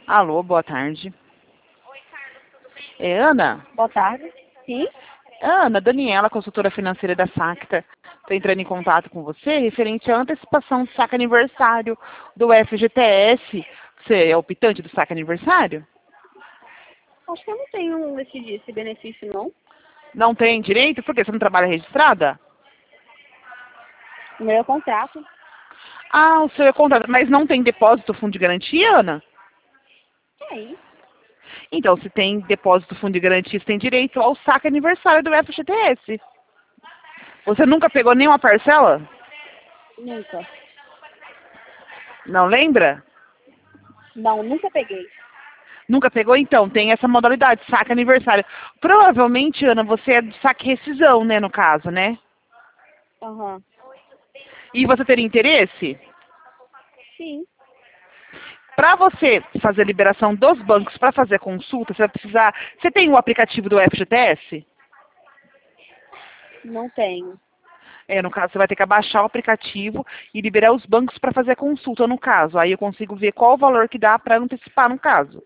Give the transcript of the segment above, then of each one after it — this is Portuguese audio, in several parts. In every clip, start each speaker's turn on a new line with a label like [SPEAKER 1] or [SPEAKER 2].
[SPEAKER 1] Alô, boa tarde. É Ana?
[SPEAKER 2] Boa tarde. Sim?
[SPEAKER 1] Ana, Daniela, consultora financeira da Sacta. Estou entrando em contato com você referente à antecipação do saque aniversário do FGTS. Você é optante do saque aniversário?
[SPEAKER 2] Acho que eu não tenho esse benefício, não.
[SPEAKER 1] Não tem direito? Por quê? Você não trabalha registrada?
[SPEAKER 2] O meu é contrato.
[SPEAKER 1] Ah, o seu é contrato. Mas não tem depósito fundo de garantia, Ana?
[SPEAKER 2] Tem.
[SPEAKER 1] Então, se tem depósito fundo de garantia, você tem direito ao saque aniversário do FGTS. Você nunca pegou nenhuma parcela?
[SPEAKER 2] Nunca.
[SPEAKER 1] Não lembra?
[SPEAKER 2] Não, nunca peguei.
[SPEAKER 1] Nunca pegou? Então, tem essa modalidade, saque aniversário. Provavelmente, Ana, você é do saque rescisão, né, no caso, né?
[SPEAKER 2] Aham.
[SPEAKER 1] E você teria interesse?
[SPEAKER 2] Sim.
[SPEAKER 1] Para você fazer a liberação dos bancos para fazer consulta, você vai precisar... Você tem o aplicativo do FGTS?
[SPEAKER 2] Não tenho.
[SPEAKER 1] No caso, você vai ter que abaixar o aplicativo e liberar os bancos para fazer a consulta, no caso. Aí eu consigo ver qual o valor que dá para antecipar, no caso.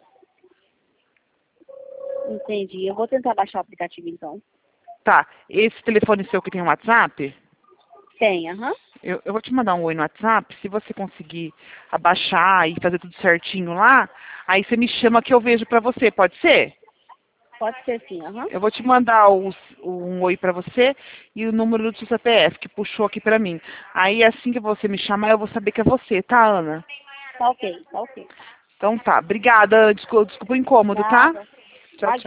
[SPEAKER 2] Entendi. Eu vou tentar baixar o aplicativo, então.
[SPEAKER 1] Tá. Esse telefone seu que tem o WhatsApp...
[SPEAKER 2] Tem, aham.
[SPEAKER 1] Eu vou te mandar um oi no WhatsApp, se você conseguir abaixar e fazer tudo certinho lá, aí você me chama que eu vejo pra você, pode ser?
[SPEAKER 2] Pode ser sim, aham.
[SPEAKER 1] Eu vou te mandar um oi pra você e o número do seu CPF, que puxou aqui pra mim. Aí assim que você me chamar, eu vou saber que é você, tá, Ana?
[SPEAKER 2] Tá ok, tá ok.
[SPEAKER 1] Então tá, obrigada, desculpa o incômodo, tá?
[SPEAKER 2] Nada.
[SPEAKER 1] Tchau, tchau.